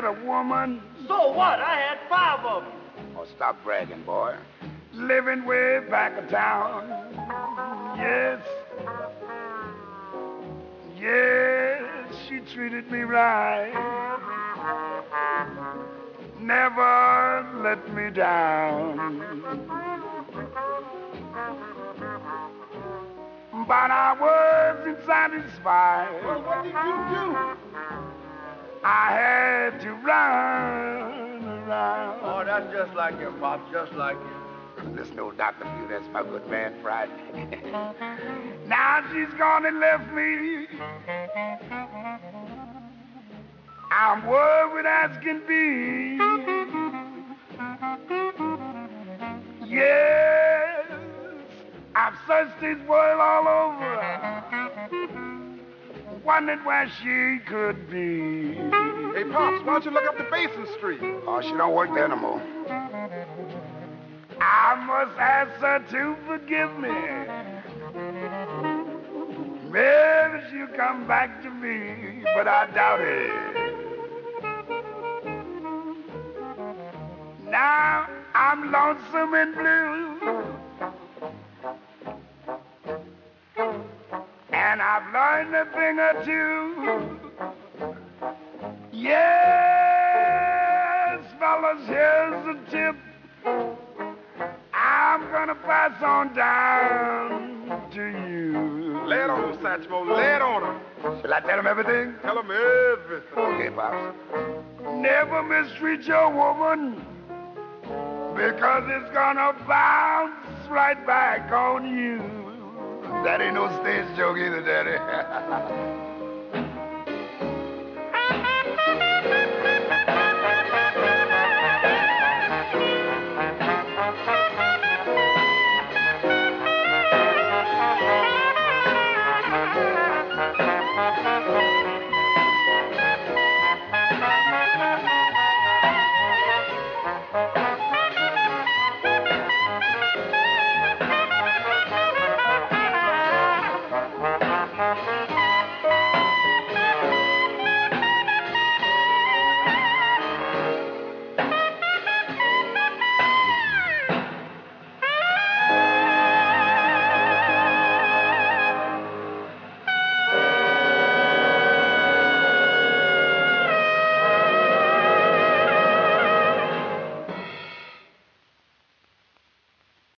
a woman. So what? I had 5 of them. Oh, stop bragging, boy. Living way back of town. Yes. Yes, she treated me right. Never let me down. But I wasn't satisfied. Well, what did you do? I had to run around. Oh, that's just like your Pop, just like you. Listen, old Dr. Pugh, that's my good man, Friday. Now she's gone and left me. I'm worried as can be. Yes, I've searched this world all over, wondered where she could be. Hey, Pops, why don't you look up the Basin Street? Oh, she don't work there no more. I must ask her to forgive me. Maybe she'll come back to me, but I doubt it. Now I'm lonesome and blue, and I've learned a thing or two. Yes, fellas, here's a tip I'm gonna pass on down to you. Lay it on him, Satchmo. Lay it on him. Shall I tell him everything? Tell him everything. Okay, Pops. Never mistreat your woman, because it's gonna bounce right back on you. That ain't no stage joke either, Daddy.